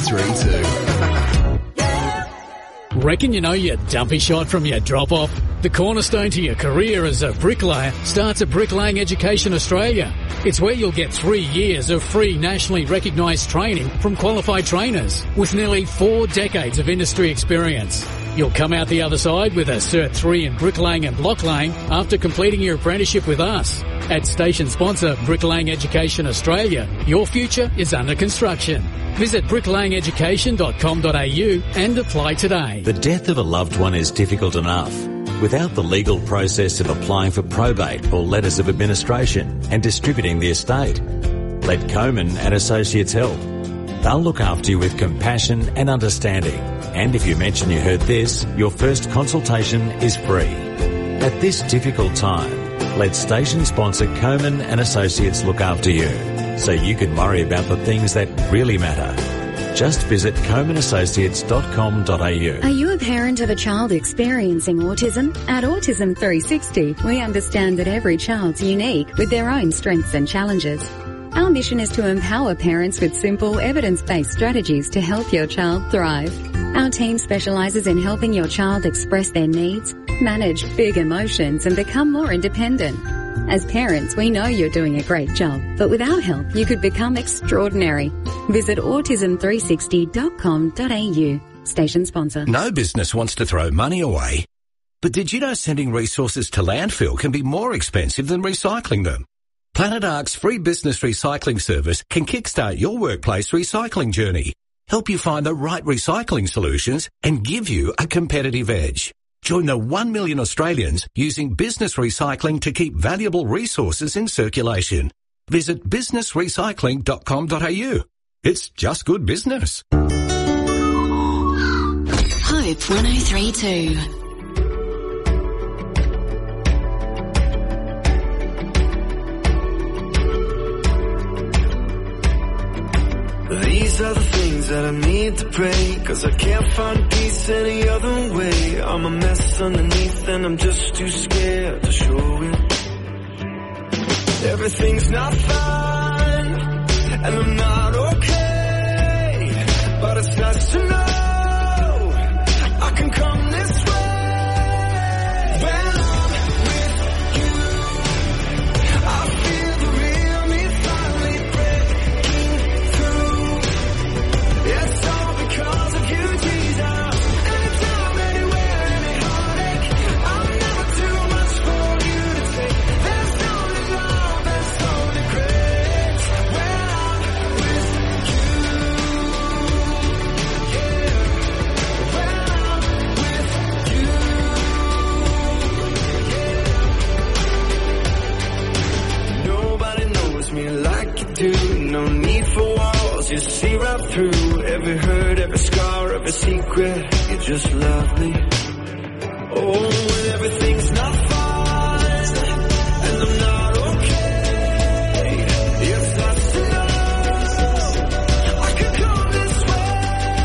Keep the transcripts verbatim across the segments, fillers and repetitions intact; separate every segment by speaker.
Speaker 1: three two.
Speaker 2: Reckon you know your dumpy shot from your drop-off? The cornerstone to your career as a bricklayer starts at Bricklaying Education Australia. It's where you'll get three years of free nationally recognised training from qualified trainers with nearly four decades of industry experience. You'll come out the other side with a Cert three in bricklaying and block laying after completing your apprenticeship with us. At station sponsor Bricklaying Education Australia, your future is under construction. Visit bricklaying education dot com dot a u and apply today.
Speaker 3: The death of a loved one is difficult enough without the legal process of applying for probate or letters of administration and distributing the estate. Let Coman and Associates help. They'll look after you with compassion and understanding. And if you mention you heard this, your first consultation is free. At this difficult time, let station sponsor Coman and Associates look after you, so you can worry about the things that really matter. Just visit coman associates dot com dot a u.
Speaker 4: Are you a parent of a child experiencing autism? At Autism three sixty, we understand that every child's unique with their own strengths and challenges. Our mission is to empower parents with simple, evidence-based strategies to help your child thrive. Our team specialises in helping your child express their needs, manage big emotions and become more independent. As parents, we know you're doing a great job, but without help, you could become extraordinary. Visit autism three sixty dot com dot a u. Station sponsor.
Speaker 5: No business wants to throw money away. But did you know sending resources to landfill can be more expensive than recycling them? Planet Ark's free business recycling service can kickstart your workplace recycling journey, help you find the right recycling solutions and give you a competitive edge. Join the one million Australians using business recycling to keep valuable resources in circulation. Visit business recycling dot com dot a u. It's just good business.
Speaker 6: Hope one oh three two.
Speaker 7: These are the things that I need to pray, 'cause I can't find peace any other way. I'm a mess underneath and I'm just too scared to show it. Everything's not fine and I'm not okay, but it's nice to know I can come this way. When I'm with you, I feel the real me finally breaking through. It's all because of you, Jesus. Anytime, anywhere, any heartache, I'm never too much for you to take. There's only love, there's only grace when I'm with you. Yeah, when I'm with you. Yeah. Nobody knows me like you do. No need for walls, you see right through every hurt, every scar, every secret. You just love me. Oh, when everything's not fine and I'm not okay, it's nice to know I can come this way.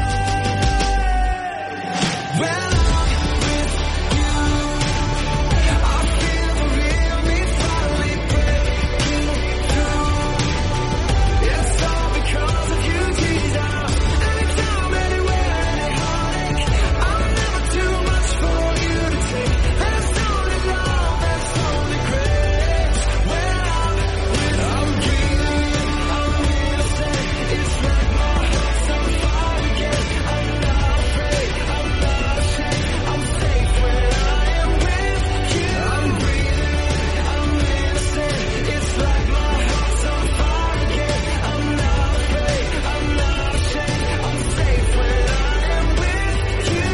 Speaker 7: When I'm with you, I feel the real me finally breaking through. It's all because of you, Jesus. Anytime, anywhere, any heartache, I'm never too much for you to take. There's only love, there's only grace when I'm with I'm breathing, I'm missing. It's like my heart's on fire again. I'm not afraid, I'm not ashamed. I'm safe when I am with you. I'm breathing, I'm missing. It's like my heart's on fire again. I'm not afraid, I'm not ashamed. I'm safe when I am with you.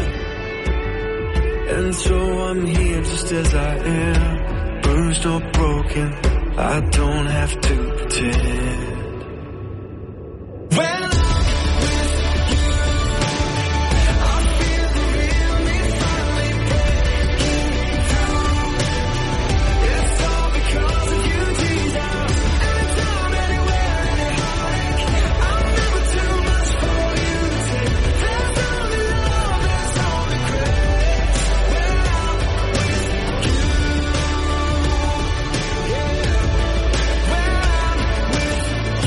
Speaker 7: And so I'm here just as I am, bruised or broken. I don't have to pretend. When I'm with you, I feel the real me finally breaking through. It's all because of you, Jesus. Anytime, anywhere, any heartache, I'm never too much for you to take. There's only love, there's only grace when I'm with you. Yeah, when I'm with you.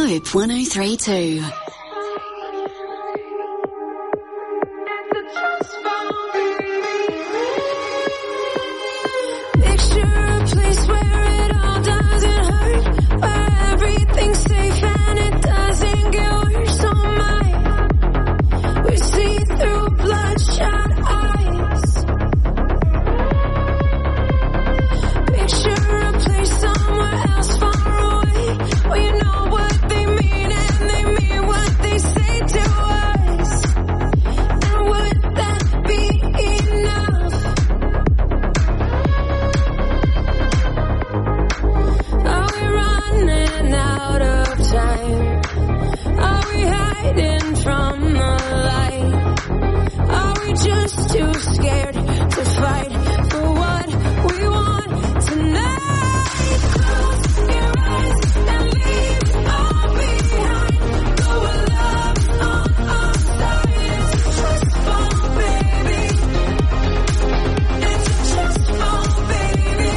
Speaker 6: Hope one oh three two.
Speaker 7: Picture a place where it all doesn't hurt, where everything's safe and it doesn't get worse. Oh my, we see through bloodshot eyes. Picture a place somewhere else far away, where you know what they mean and they mean what they say to us. And would that be enough? Are we running out of time? Are we hiding from the light? Are we just too scared to fight for what we want tonight? Close your eyes and leave it all behind. Go with love on our side. It's a trust fall, baby. It's a trust fall, baby.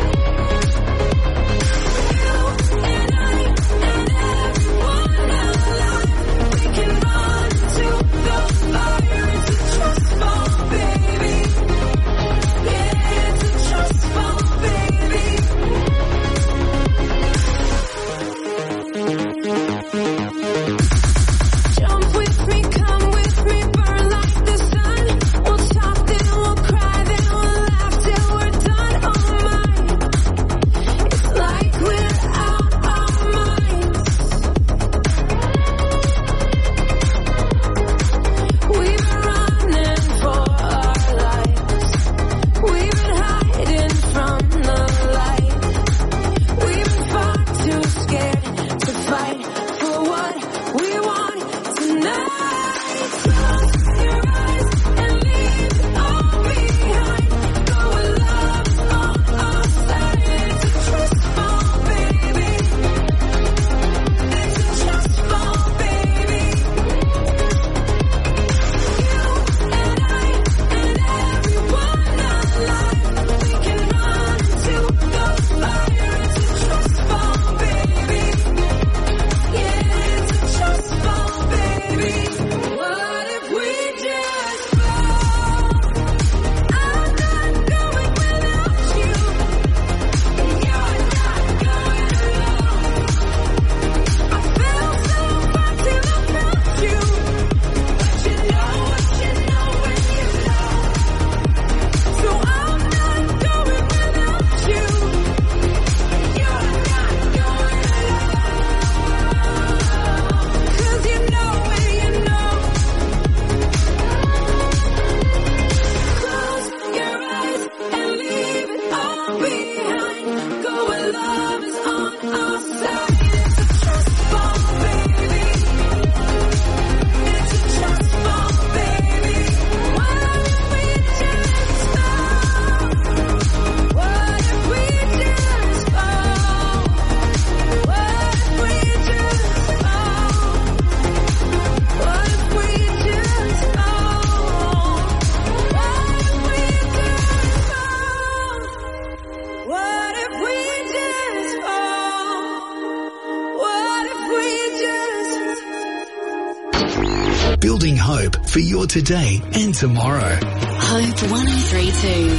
Speaker 7: You and I and everyone alive, we can run to the fire. It's a trust fall, baby. Yeah, it's a trust fall, baby. Jump with me, come with me, burn like the sun. We'll talk, then we'll cry, then we'll laugh till we're done. Oh my, it's like we're out our minds. We've been running for our lives. We've been hiding from the light. We've been far too scared to fight for what we want tonight. Close your eyes and leave it all behind. Go with love on our side. It's a trust fall, baby. It's a trust fall, baby. You and I and everyone alive, we can run to the fire. It's a trust fall, baby. Yeah, it's a trust fall, baby. What if we just fall? I'm not going without you, and you're not going alone. I felt so far till I felt you, but you know what you know when you know. So I'm not going without you, and you're not going alone. 'Cause you know when you know. Close your eyes and leave it all behind. Go where love is on our side. It's a trust fall, baby. It's a trust fall, baby. What if we just fall? What if we just fall? What if we just fall? What if we just fall? What if we just fall? What if we just
Speaker 1: Building hope for your today and tomorrow.
Speaker 6: Hope one oh three two.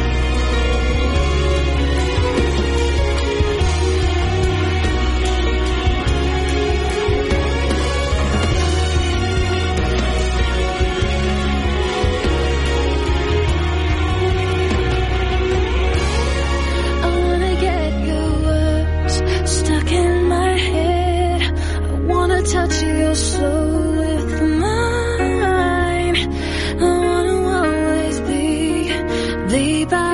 Speaker 7: I wanna get your words stuck in my head. I wanna touch your soul with mine. I wanna always be the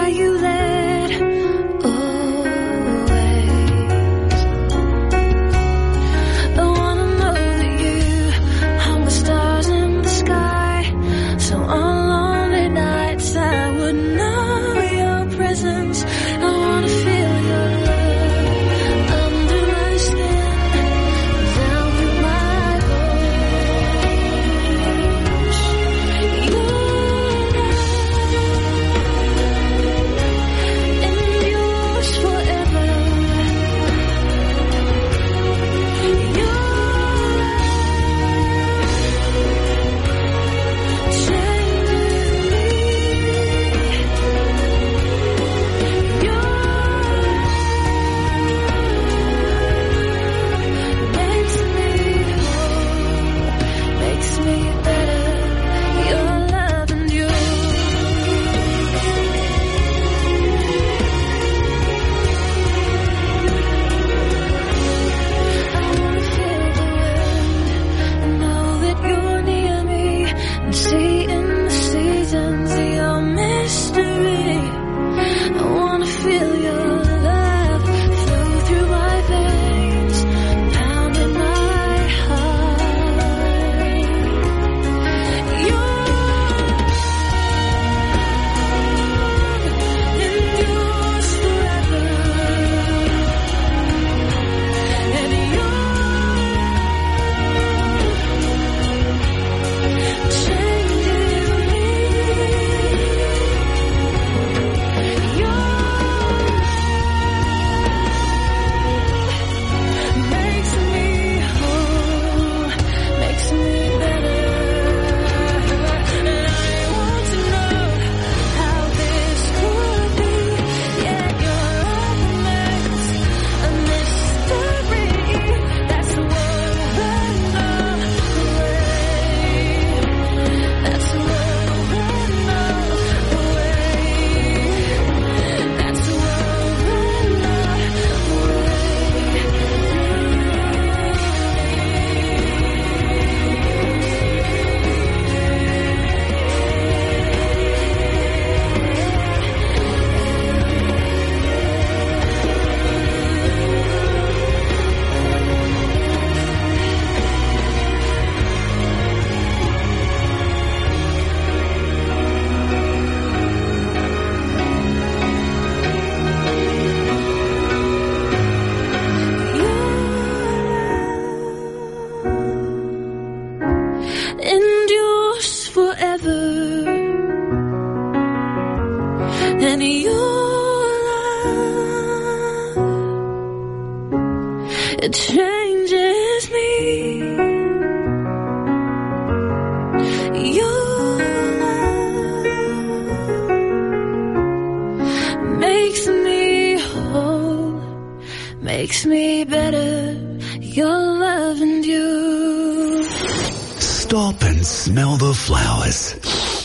Speaker 8: makes me better. Your love and you.
Speaker 1: Stop and smell the flowers.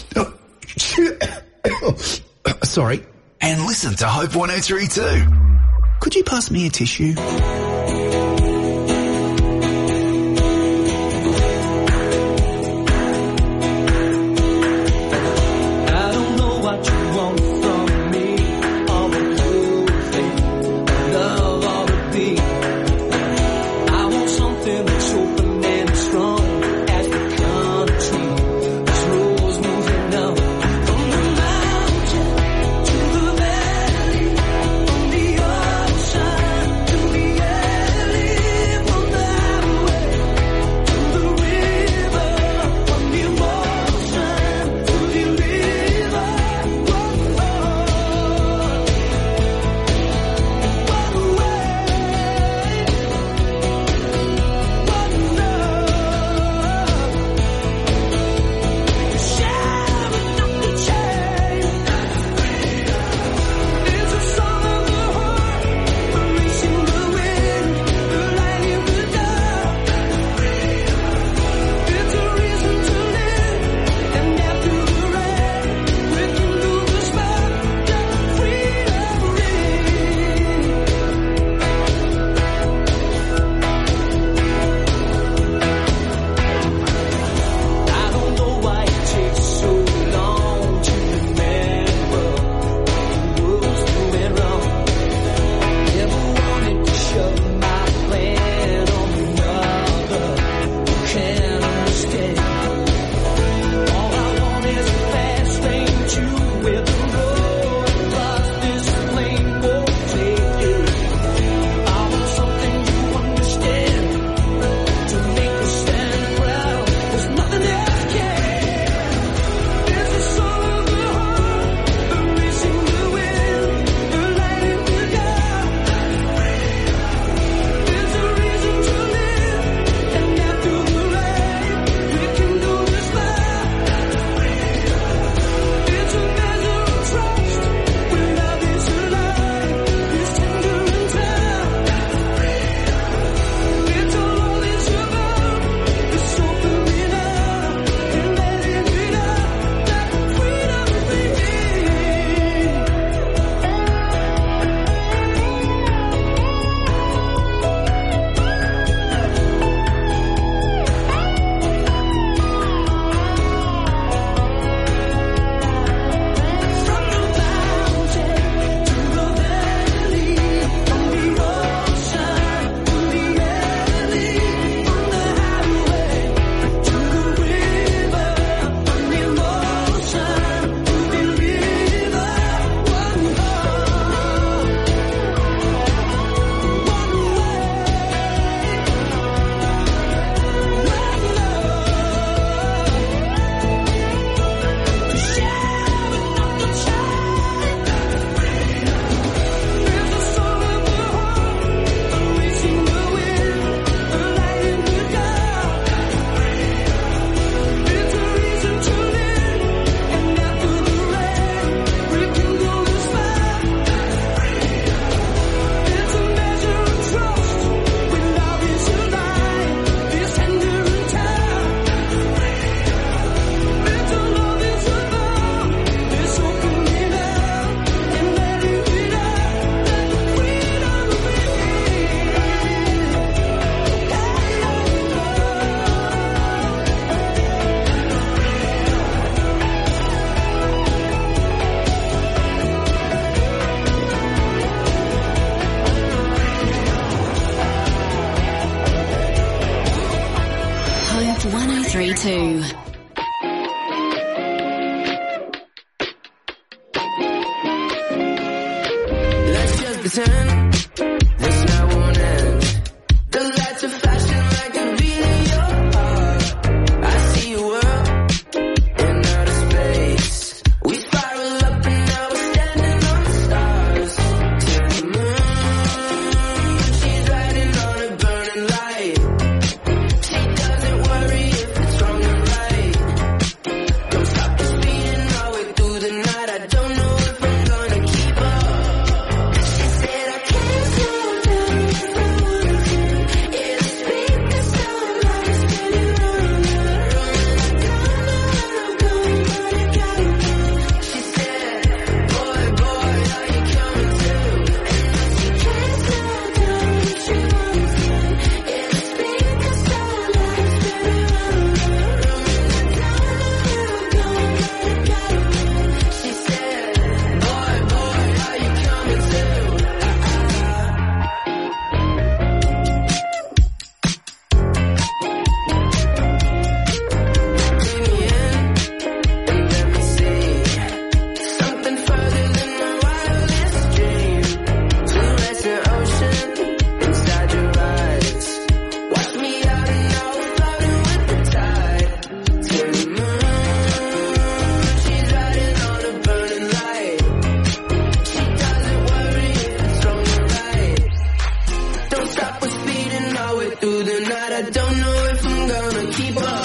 Speaker 1: Sorry. And listen to Hope one oh three too. Could you pass me a tissue?
Speaker 6: one oh three two.
Speaker 7: Let's just pretend this night won't end. The lights are flashing like a beat in your heart. I see a world in outer space. We spiral up and now we're standing on the stars. To the moon, she's riding on a burning light. She doesn't worry if it's wrong or right. Don't stop the speeding all the way through the night. I don't know if I'm gonna keep up. She said I can't. I don't know if I'm gonna keep up.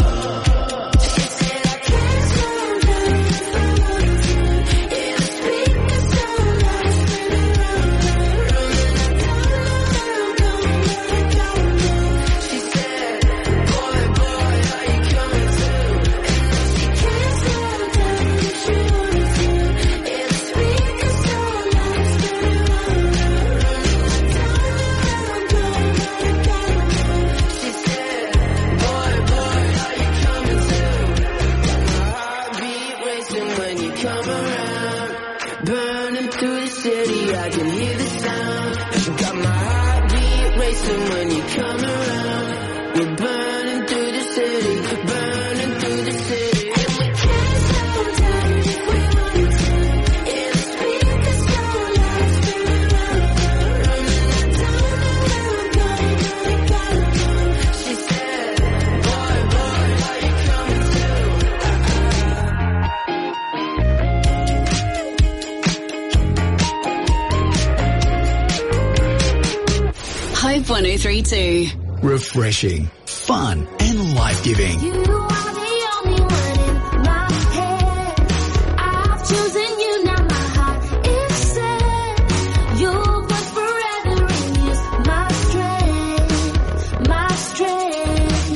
Speaker 6: Hope one oh three two.
Speaker 1: Refreshing, fun and life-giving.
Speaker 8: You are the only one in my head. I've chosen you, now my heart is set. Your voice forever is my strength, my strength.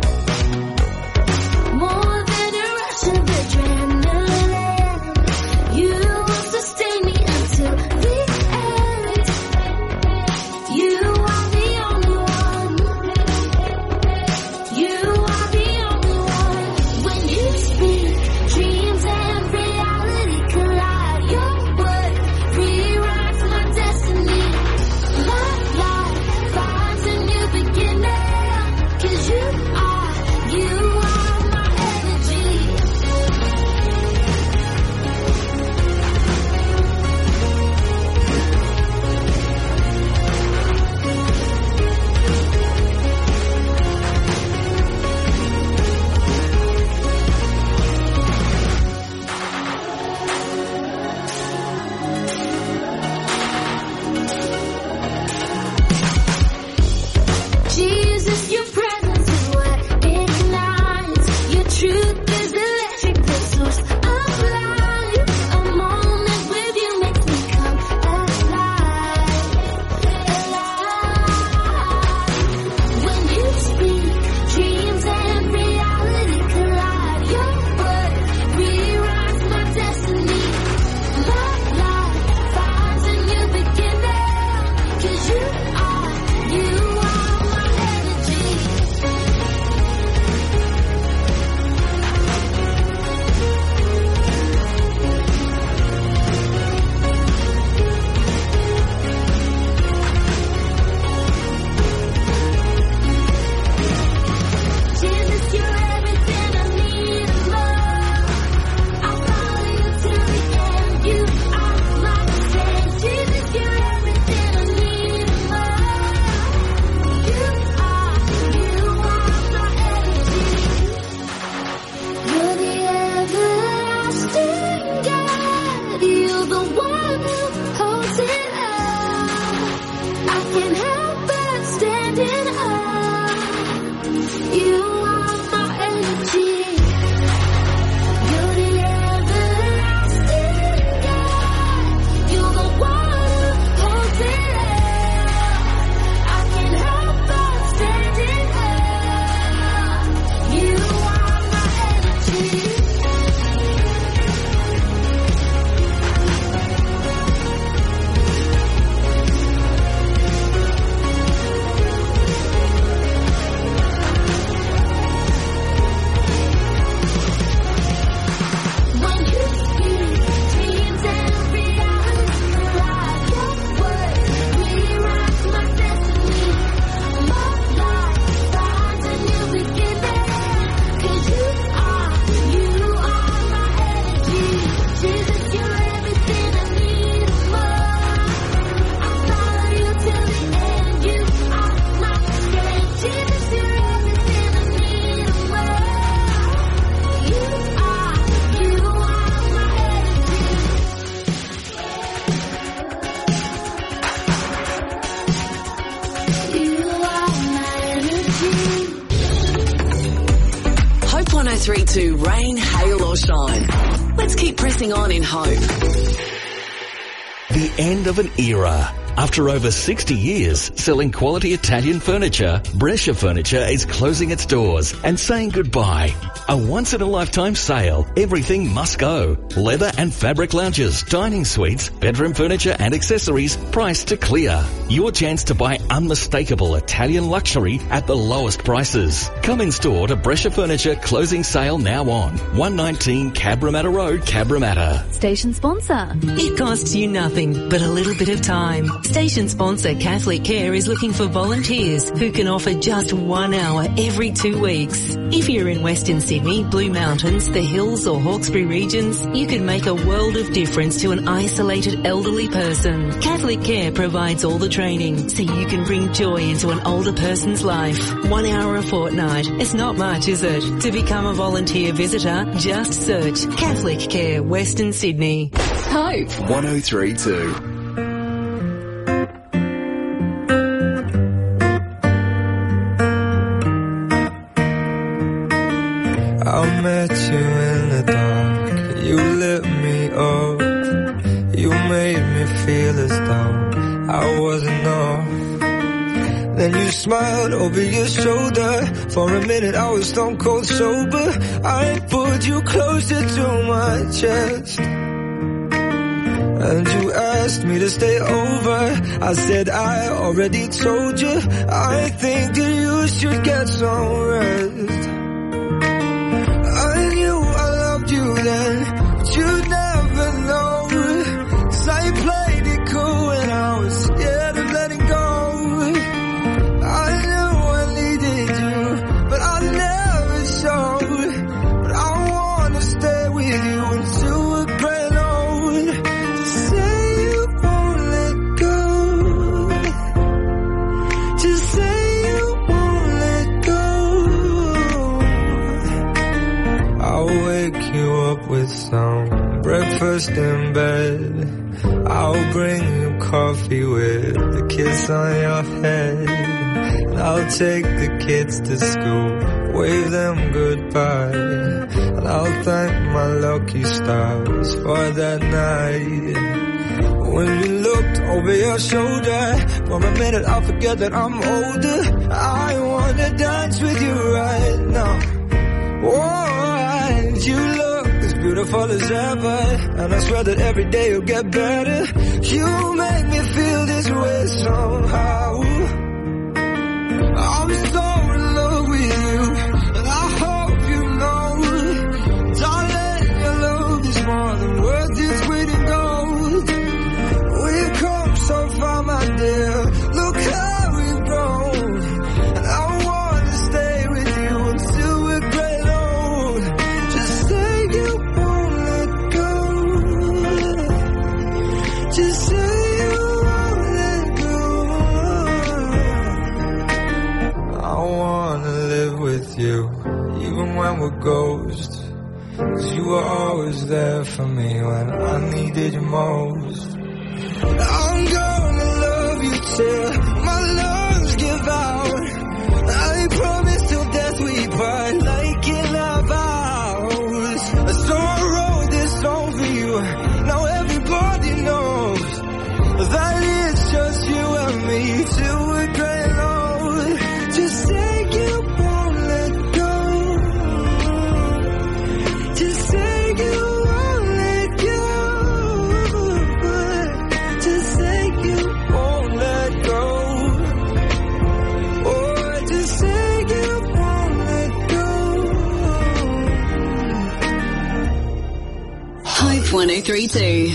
Speaker 8: More than a rush of adrenaline. You will sustain me until the end. You are the only one. You are the only one.
Speaker 6: three point two rain, hail or shine. Let's keep pressing on in hope.
Speaker 5: The end of an era. After over sixty years selling quality Italian furniture, Brescia Furniture is closing its doors and saying goodbye. A once-in-a-lifetime sale. Everything must go. Leather and fabric lounges, dining suites, bedroom furniture and accessories priced to clear. Your chance to buy unmistakable Italian luxury at the lowest prices. Come in store to Brescia Furniture closing sale now on one nineteen Cabramatta Road, Cabramatta.
Speaker 9: Station sponsor.
Speaker 10: It costs you nothing but a little bit of time. Station sponsor Catholic Care is looking for volunteers who can offer just one hour every two weeks. If you're in Western Sydney, Blue Mountains, the Hills or Hawkesbury regions, you can make a world of difference to an isolated elderly person. Catholic Care provides all the training so you can bring joy into an older person's life. One hour a fortnight. It's not much, is it? To become a volunteer visitor, just search Catholic Care Western Sydney.
Speaker 9: Hope.
Speaker 1: one oh three point two.
Speaker 7: I met you in the dark, you lit me up, you made me feel as though I wasn't enough. Then you smiled over your shoulder, for a minute I was stone cold sober. I pulled you closer to my chest, and you asked me to stay over. I said I already told you, I think that you should get some rest. I knew I loved you then, but you'd never know, 'cause I played it cool and I was scared of letting go. I knew I needed you, but I never showed. But I wanna stay with you until we're grown old. Just say you won't let go. Just say you won't let go. I'll wake you up with some breakfast in bed. I'll bring you coffee with a kiss on your head. And I'll take the kids to school, wave them goodbye. And I'll thank my lucky stars for that night. When you looked over your shoulder, for a minute I forget that I'm older. I wanna dance with you right now. Oh, you look as beautiful as ever, and I swear that every day you'll get better. You make me feel this way somehow. I'm so in love with you, and I hope you know, darling, your love is more than worth its weight in gold. We've come so far, my dear, look how we've grown, and I wanna stay with you until we're great old. Just say you won't let go. Just say you won't let go. I wanna live with you, even when we're ghosts, 'cause you were always there for me when I needed you most. I'm gonna love you till my lungs give out. I promise till death we part, like in our vows. So I wrote this song for you, now everybody knows that it's just you and me till we're great old. Just say you won't let go. Just say you won't let go. Just say you won't let go. Oh, just say you won't let go.
Speaker 6: Hope one oh three point two.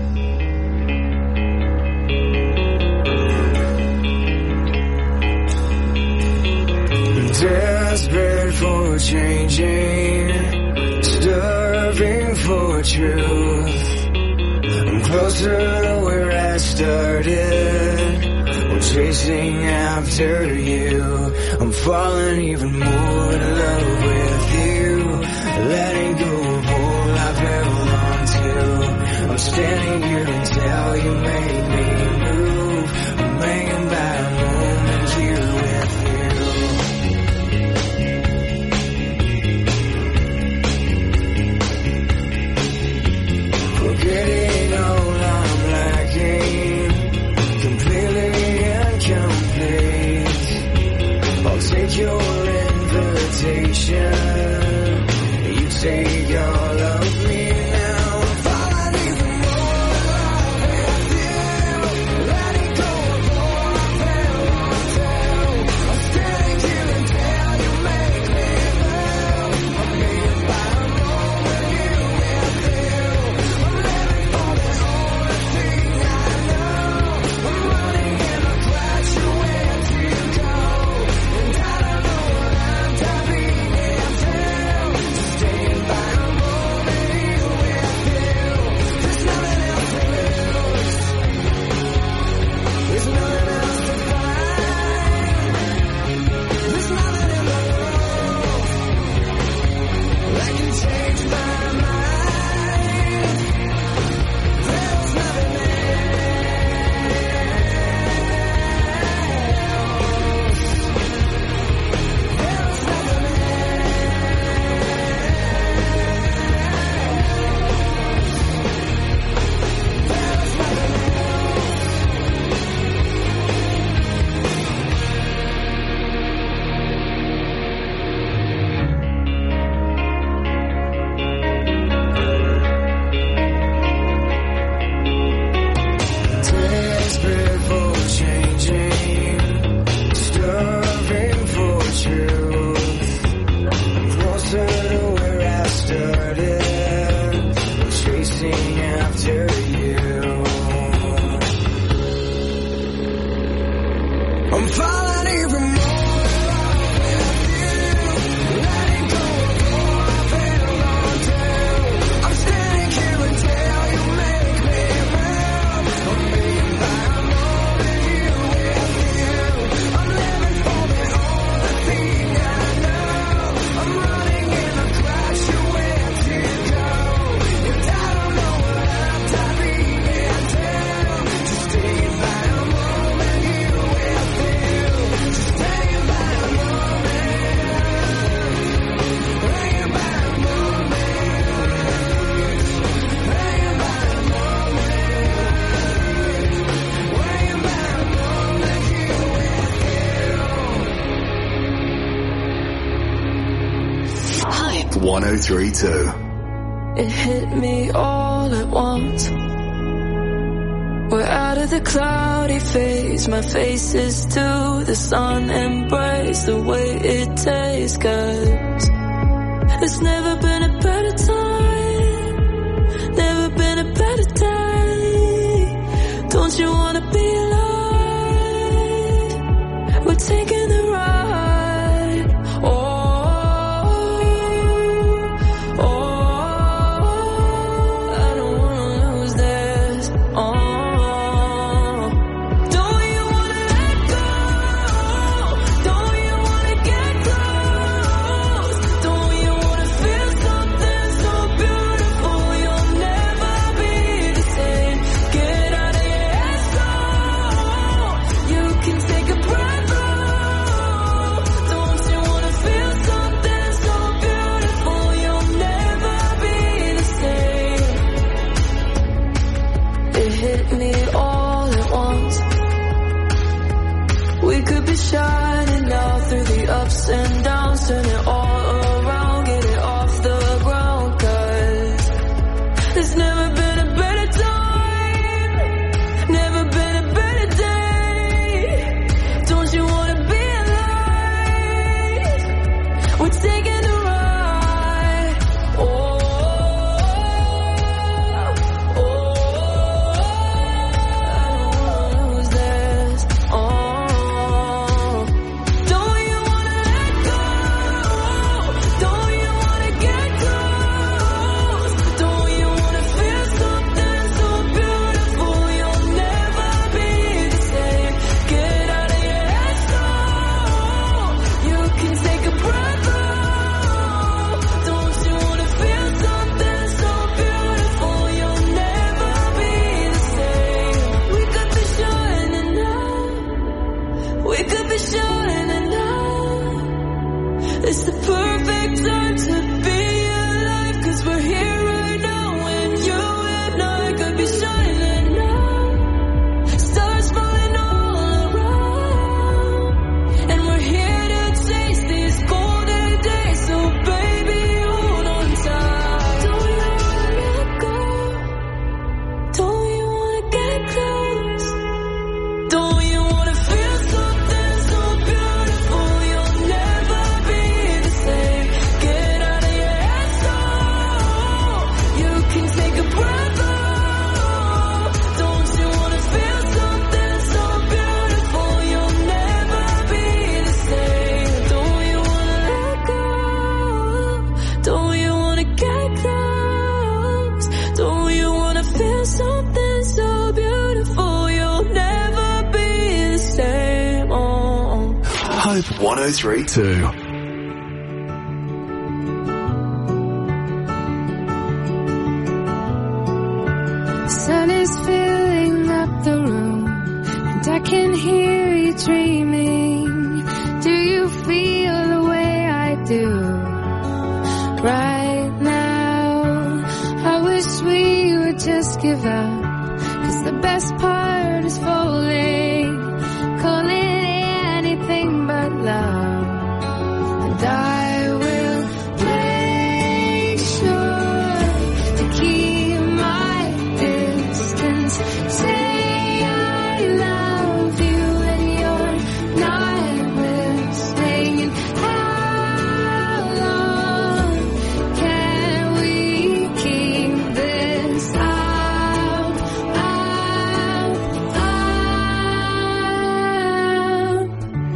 Speaker 7: Desperate for changing, starving for truth. I'm closer to where I started. I'm chasing after you. I'm falling even more in love with you. Letting go of all I've held on to. I'm standing here until you make me move. I'm hanging by a moment here with you. your invitation. You take all of me now. I'm falling even more in love with you. Letting go of all I've held on to. I'm staring you until you make me move. I'm being by a moment you with you. I'm living for the only thing I know. I'm running in a crash you where to go. And I don't know what I'm tapping into. Just staying by a moment you with you. There's nothing else to lose. There's nothing else to find. There's nothing in the world that can change my mind. There's nothing desperate for changing, starving for truth, closer to where I started, chasing after you. I'm falling even more in love with you, letting go of all I've held on to. I'm standing here until you make me move. I'm being by a moment you with you. I'm living for the only thing I know. I'm running in a crash you where to go. And I don't know what I'm tapping into. Just staying by a moment you with you. Just staying by a moment. Staying by a moment. Staying by a moment. Waiting by a moment you with you.
Speaker 1: Hype one oh three point two.
Speaker 9: It hit me all at once. We're out of the cloudy phase. My face is to the sun. Embrace the way it tastes, 'cause there's never been a better time. Never been a better day. Don't you wanna be alive? We're taking the ride. Oh, oh, I don't wanna lose this. Oh, don't you wanna let go? Don't you wanna get close? Don't you wanna feel something so beautiful? You'll never be the same. Get out of your head, so you can take a breath. Oh, don't you wanna feel something so beautiful? You'll never be the same. It hit me all at once. We could be shining now through the ups and downs. Turn it all around, get it off the ground, 'cause there's never been a better time. Never been a better day. Don't you wanna be alive? We're taking the ride. Oh, oh, I don't wanna lose this. Oh, don't you wanna let go? Don't you wanna get close? Don't you wanna feel something so beautiful? You'll never be the same. Get out of your head, so you can take a breath. Oh, don't you wanna feel something so beautiful? You'll never be the same. We could be shining now. We could be shining now. It's the perfect time to be alive, 'cause we're here right now, and you and I could be shining now. Stars falling all around, and we're here to taste
Speaker 1: Hope one oh three two.
Speaker 8: Sun is filling up the room, and I can hear you dreaming. Do you feel the way I do right now? I wish we would just give up, 'cause the best part is falling, call it anything but love. And I will make sure to keep my distance. Say I love you and you're not listening. And how long can we keep this out, out, out?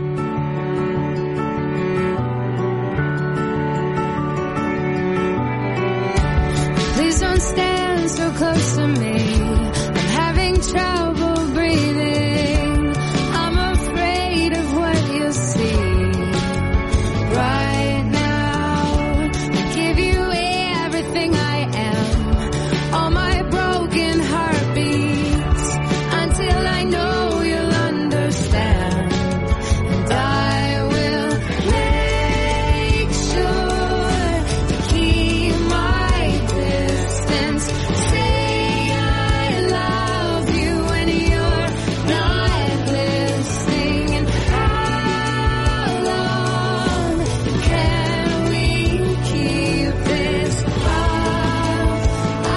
Speaker 8: Please don't stand so close to me. I'm having trouble breathing. I'm afraid of what you'll see right now. I give you everything I am, all my broken heartbeats, until I know you'll understand. And I will make sure to keep my distance. Say I love you when you're not listening. And how long can we keep this up, up,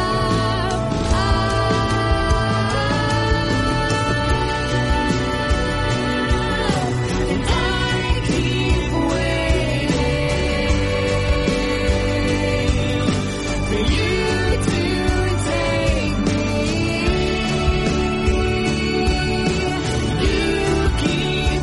Speaker 8: up? And I keep waiting for you to take me. You keep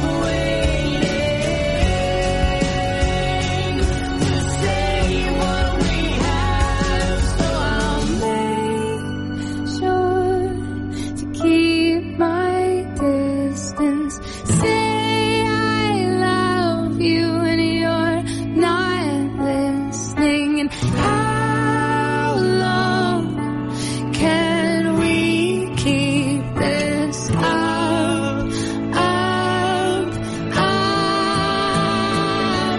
Speaker 8: waiting to say what we have, so I'll make sure to keep my distance. Say I love you and you're not listening. And how long can we keep this up, up, up?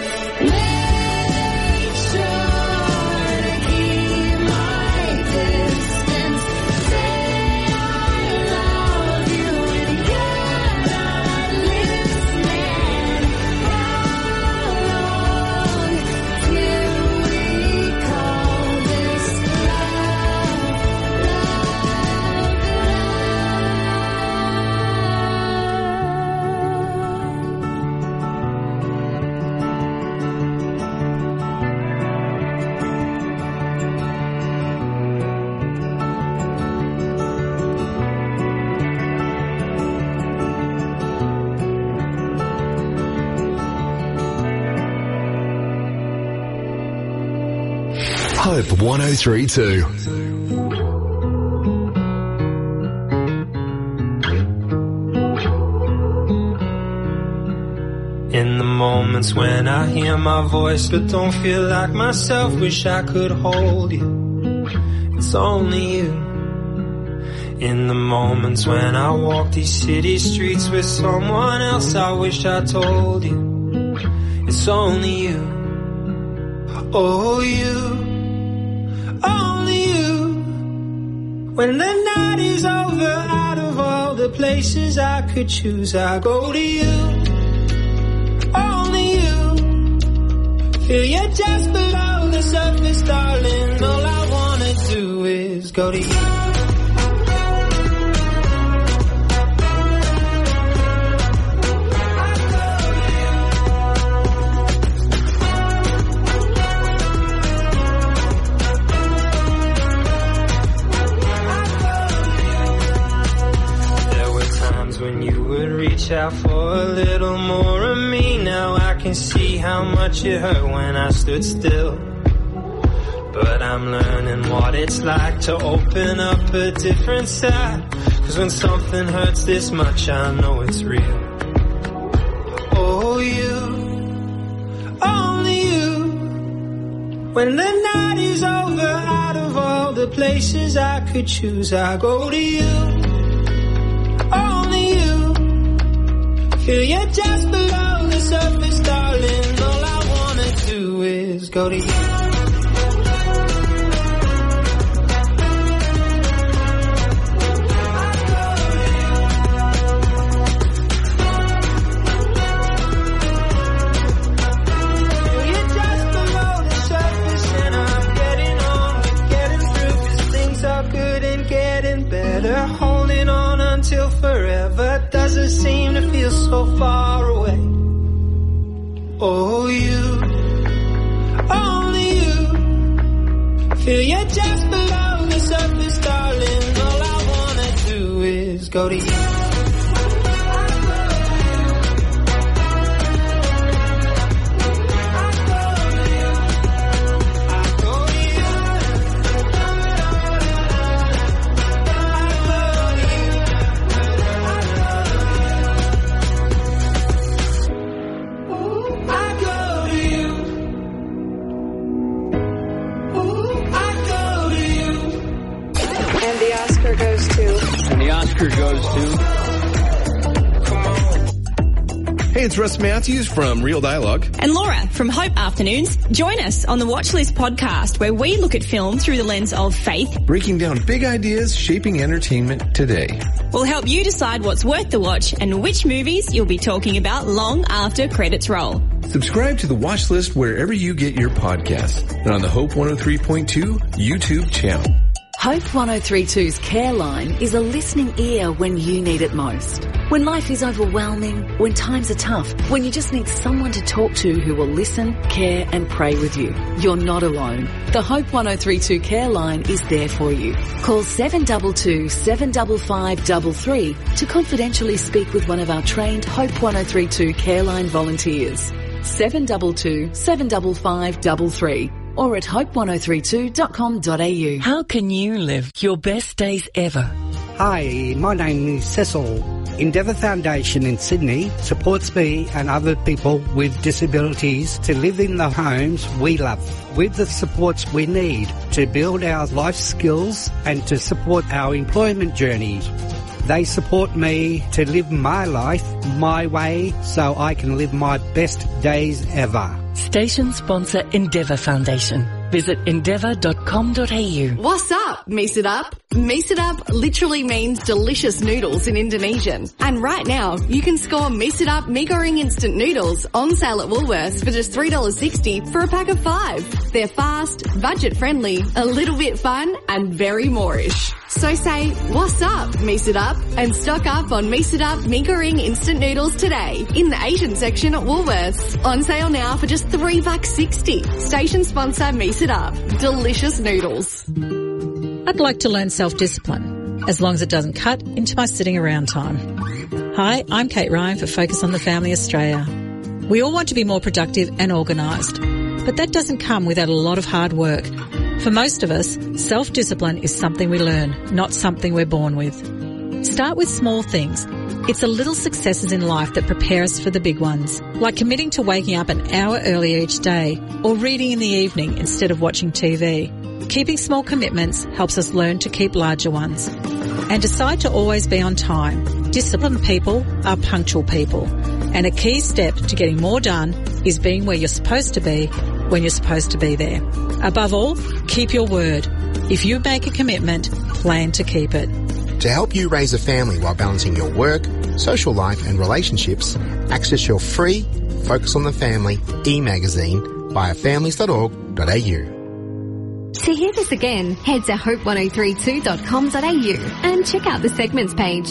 Speaker 8: Make sure to keep my distance. Say I love you and you're not listening. How long till we call this love,
Speaker 1: Hope one oh three two.
Speaker 11: In the moments when I hear my voice but don't feel like myself, wish I could hold you. It's only you. In the moments when I walk these city streets with someone else, I wish I told you. It's only you. Oh, you. Only you. When the night is over, out of all the places I could choose, I go to you. Only you. Feel you just below the surface, darling. All I wanna do is go to you. There were times when you would reach out for a little more of me. Now I can see how much it hurt when I stood still. But I'm learning what it's like to open up a different side. 'Cause when something hurts this much, I know it's real. Oh, Oh, you, only you. When the night is over, out of all the places I could choose, I go to you. Only you. Feel you just below the surface, darling. All I wanna do is go to you. Holding on until forever doesn't seem to feel so far away. Oh, you, only you. Feel you just below the surface, darling. All I wanna do is go to you.
Speaker 12: Goes to. Hey, it's Russ Matthews from Real Dialogue.
Speaker 13: And Laura from Hope Afternoons. Join us on the Watchlist podcast, where we look at film through the lens of faith.
Speaker 12: Breaking down big ideas shaping entertainment today.
Speaker 13: We'll help you decide what's worth the watch and which movies you'll be talking about long after credits roll.
Speaker 12: Subscribe to the Watchlist wherever you get your podcasts and on the Hope one oh three point two YouTube channel.
Speaker 14: Hope one oh three two's Care Line is a listening ear when you need it most. When life is overwhelming, when times are tough, when you just need someone to talk to who will listen, care and pray with you. You're not alone. The Hope one oh three two Care Line is there for you. Call seven two two, seven five five three three to confidentially speak with one of our trained Hope one oh three two Care Line volunteers. seven two two, seven five five three three. Or at hope one oh three two dot com dot a u.
Speaker 15: How can you live your best days ever?
Speaker 16: Hi, my name is Cecil. Endeavour Foundation in Sydney supports me and other people with disabilities to live in the homes we love, with the supports we need to build our life skills and to support our employment journeys. They support me to live my life my way so I can live my best days ever.
Speaker 15: Station sponsor Endeavour Foundation. Visit endeavour dot com dot a u.
Speaker 17: What's up, Mees It Up? Mees It Up literally means delicious noodles in Indonesian. And right now, you can score Mees It Up Mee Goreng instant noodles on sale at Woolworths for just three dollars sixty for a pack of five. They're fast, budget-friendly, a little bit fun, and very Moorish. So say, what's up, Mees It Up? And stock up on Mees It Up Mee Goreng instant noodles today in the Asian section at Woolworths. On sale now for just three bucks sixty. Station sponsor Mees It Up. Delicious noodles.
Speaker 18: I'd like to learn self-discipline, as long as it doesn't cut into my sitting around time. Hi, I'm Kate Ryan for Focus on the Family Australia. We all want to be more productive and organised, but that doesn't come without a lot of hard work. For most of us, self-discipline is something we learn, not something we're born with. Start with small things. It's the little successes in life that prepare us for the big ones, like committing to waking up an hour earlier each day or reading in the evening instead of watching T V. Keeping small commitments helps us learn to keep larger ones. And decide to always be on time. Disciplined people are punctual people. And a key step to getting more done is being where you're supposed to be when you're supposed to be there. Above all, keep your word. If you make a commitment, plan to keep it.
Speaker 19: To help you raise a family while balancing your work, social life and relationships, access your free Focus on the Family e-magazine via families dot org dot a u.
Speaker 20: To hear this again, head to hope one oh three two dot com dot a u and check out the segments page.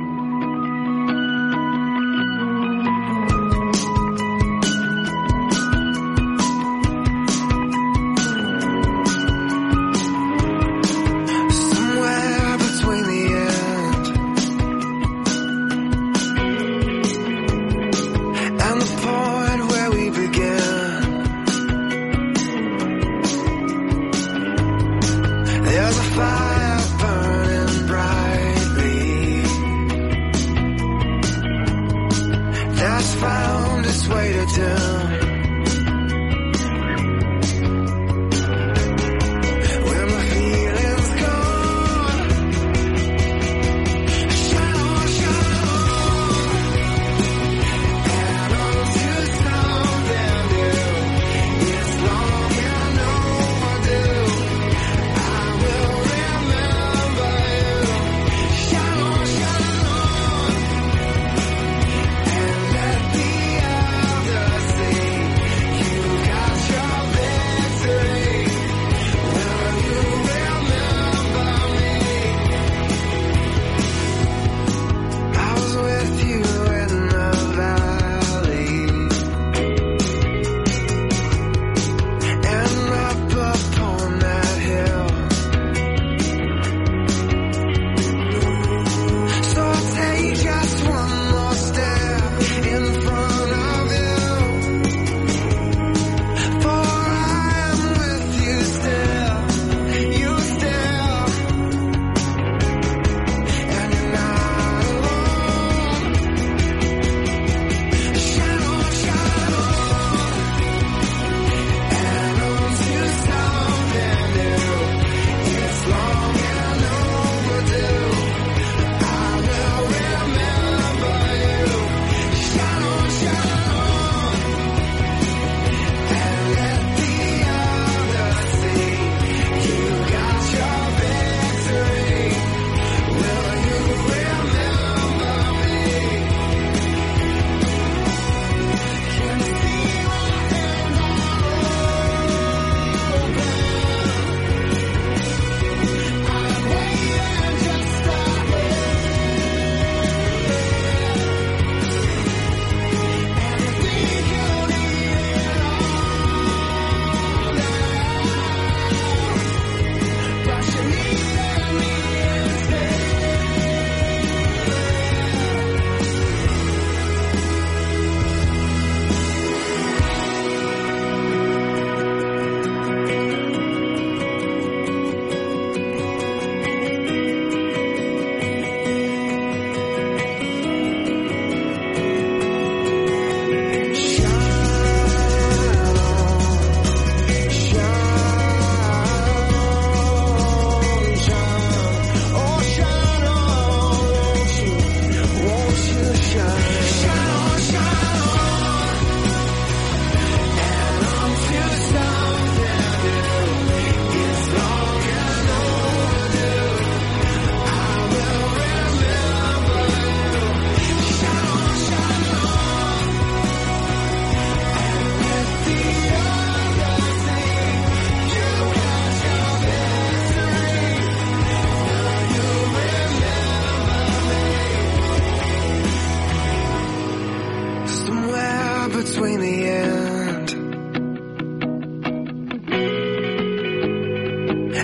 Speaker 7: Somewhere between the end and the point where we began, there's a fire burning brightly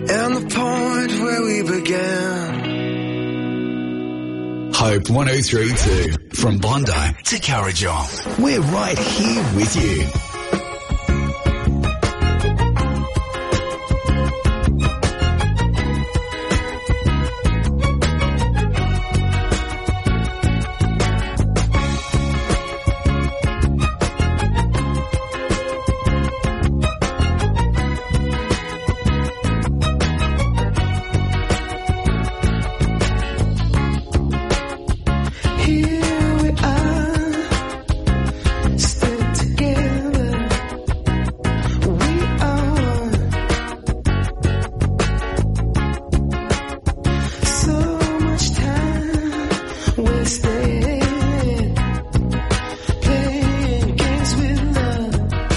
Speaker 7: and the point where we began.
Speaker 1: Hope one oh three point two. From Bondi to Currajong. We're right here with you.
Speaker 7: Here we are, still together. We are so much time wasted playing games with love.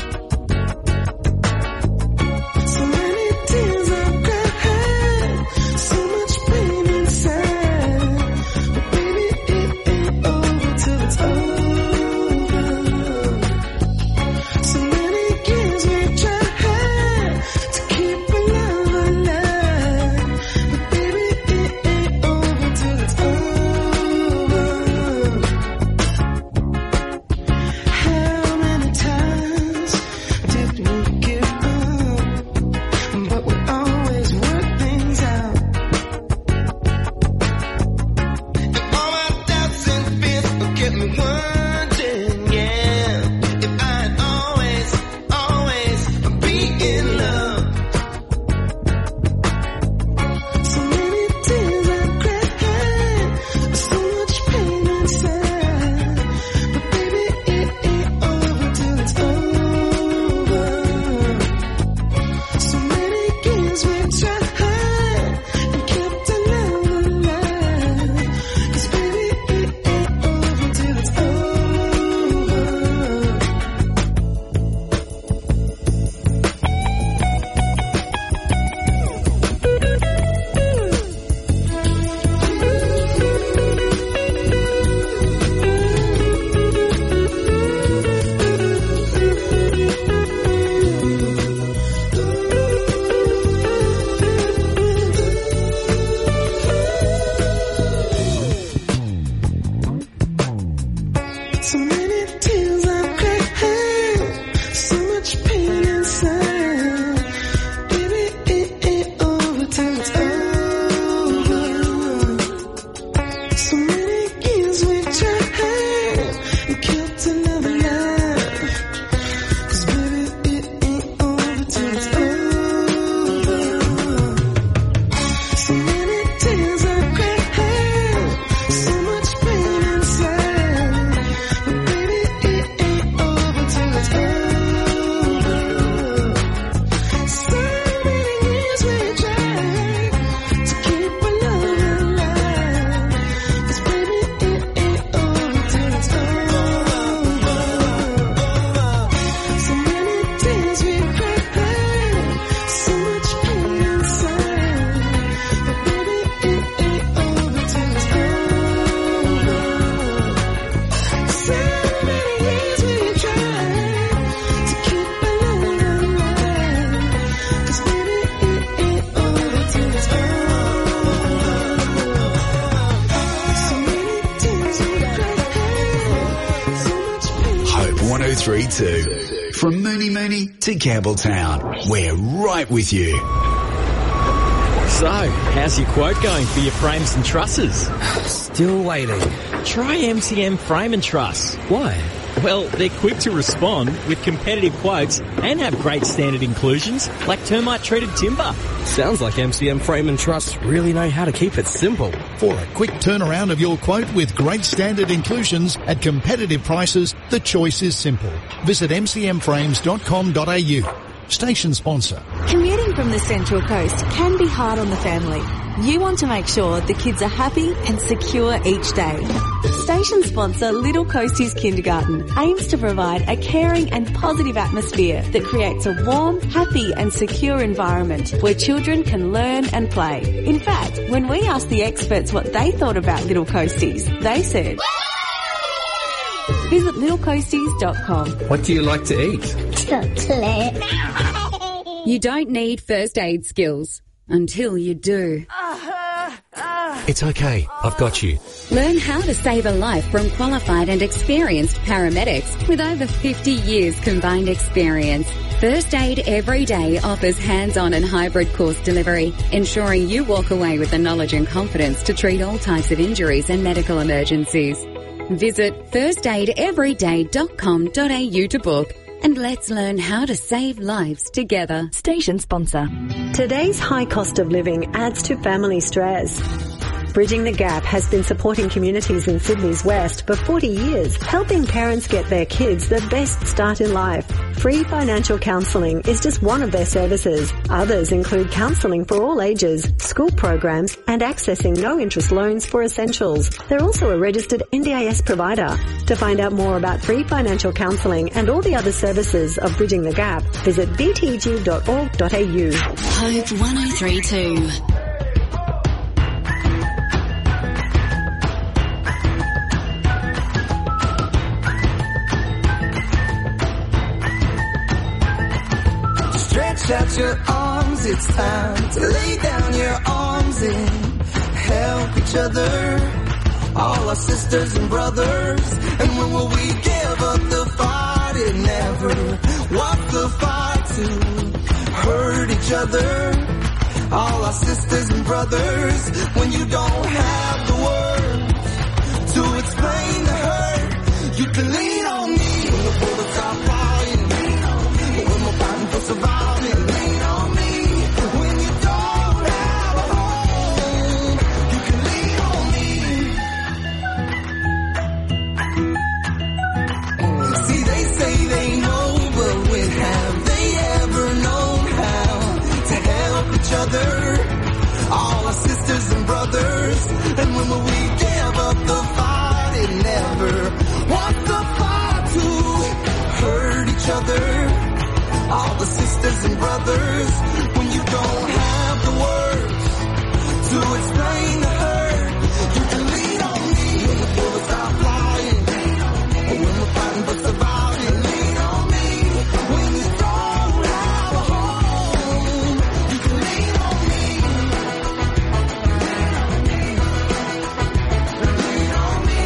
Speaker 7: So many tears I've cried, so much pain inside. But baby, it ain't over till it's over. So many years we tried to keep our love alive. But baby, it ain't over till it's over. How many times did we give up? But we always work things out. And all my doubts and fears will get me wondering, yeah, if I'd always, always be in love. So many tears I've cried, so much pain inside. But baby, it ain't over till it's over. So many years we tried and kept our love alive. 'Cause baby, it ain't over till it's over. So many tears I've cried, so much pain inside. Baby, it ain't over till it's over. So many years we tried and kept another life. 'Cause baby, it ain't over till it's over. So many tears I've cried, so much pain inside. But baby, it ain't over till it's over. So many years we tried to keep our love alive. 'Cause baby, it ain't over till it's over. So many tears we cried, so much pain inside. But baby, it ain't over till it's over. So many years we tried to keep our love alive. 'Cause baby, it ain't over till it's over. So many tears we cried, so much pain.
Speaker 1: Hope one oh three point two. From Mooney Mooney to Campbelltown. We're right with you.
Speaker 21: So, how's your quote going for your frames and trusses? Still waiting. Try M C M Frame and Truss. Why? Well, they're quick to respond with competitive quotes and have great standard inclusions like termite-treated timber.
Speaker 22: Sounds like M C M Frame and Truss really know how to keep it simple.
Speaker 23: For a quick turnaround of your quote with great standard inclusions at competitive prices, the choice is simple. Visit m c m frames dot com dot a u. Station sponsor.
Speaker 24: Commuting from the Central Coast can be hard on the family. You want to make sure the kids are happy and secure each day. Station sponsor Little Coasties Kindergarten aims to provide a caring and positive atmosphere that creates a warm, happy and secure environment where children can learn and play. In fact, when we asked the experts what they thought about Little Coasties, they said, visit little coasties dot com.
Speaker 12: What do you like to eat?
Speaker 4: You don't need first aid skills. Until you do.
Speaker 2: It's okay. I've got you.
Speaker 4: Learn how to save a life from qualified and experienced paramedics with over fifty years combined experience. First Aid Every Day offers hands-on and hybrid course delivery, ensuring you walk away with the knowledge and confidence to treat all types of injuries and medical emergencies. Visit first aid every day dot com dot a u to book, and let's learn how to save lives together.
Speaker 3: Station sponsor. Today's high cost of living adds to family stress. Bridging the Gap has been supporting communities in Sydney's West for forty years, helping parents get their kids the best start in life. Free financial counselling is just one of their services. Others include counselling for all ages, school programs, and accessing no-interest loans for essentials. They're also a registered N D I S provider. To find out more about free financial counselling and all the other services of Bridging the Gap, visit b t g dot org dot a u.
Speaker 6: Hope one oh three two.
Speaker 7: Stretch out your arms, it's time to lay down your arms and help each other. All our sisters and brothers. And when will we give up the fight and never walk the fight to hurt each other? All our sisters and brothers. When you don't have the words to explain the hurt, you can lean on me when the bullets are flying. When we're fighting for surviving, lean on me. When you don't have a home, you can lean on me. See, they say they know, but when have they ever known how to help each other? All our sisters and brothers. And when will we give up the fight and never want the fight to hurt each other? All the sisters and brothers. When you don't have the words to explain the hurt, you can lean on me when the bullets are flying. When we're fighting for surviving, lean on me. When you don't have a home, you can lean on me. Lean on me.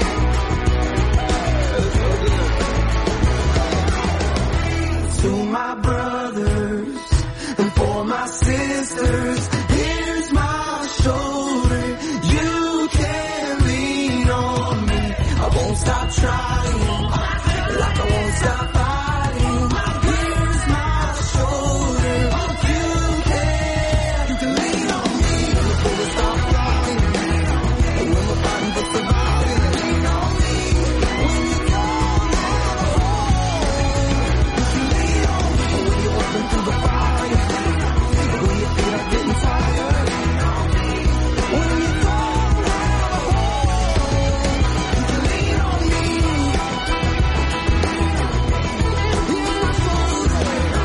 Speaker 7: To my brothers and for my sisters, here's my shoulder. You can lean on me. I won't stop trying, like I won't stop fighting. Here's my shoulder. You can, you can lean on me. When the bullets start flying, and when we're fighting for surviving, lean on me. When you don't have a home, you can lean on me. When you're walking through the fire, when your feet are getting tired, when you don't have a home, you can lean on me. Here's my shoulder.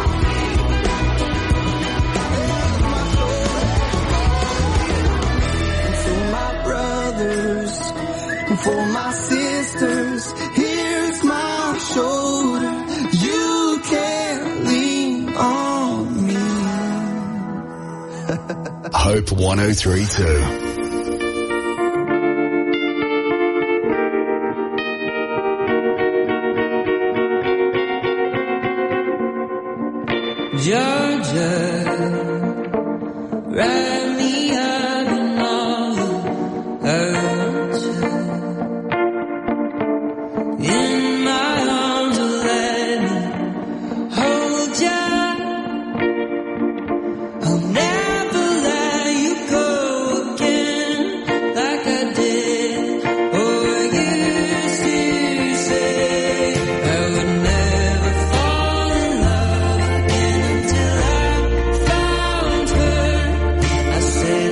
Speaker 7: Here's my shoulder. And to my brothers and for my sisters, here's my shoulder. You can lean on me.
Speaker 1: Hope one oh three two.
Speaker 9: Georgia, wrap me up in all the hurt. In my arms, let me hold ya. I'll never let you go again, like I did or used to say. I would never fall in love again until I found her. I said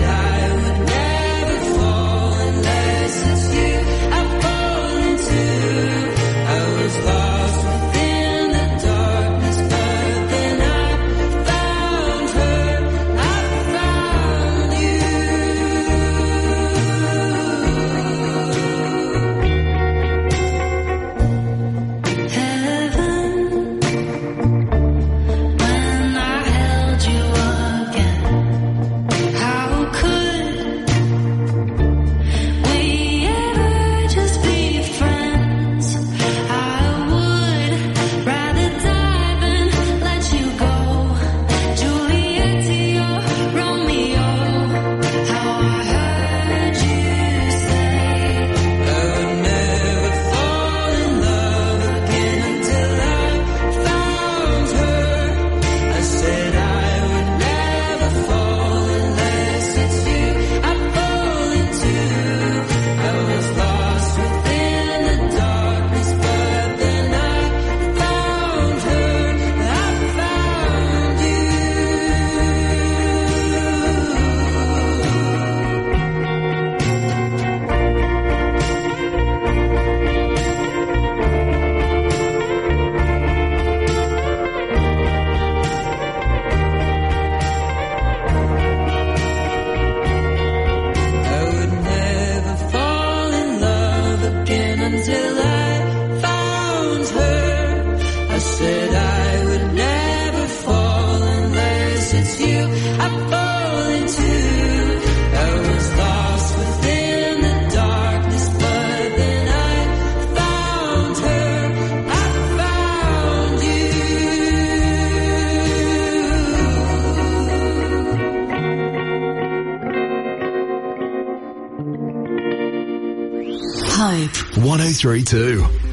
Speaker 1: one oh three two.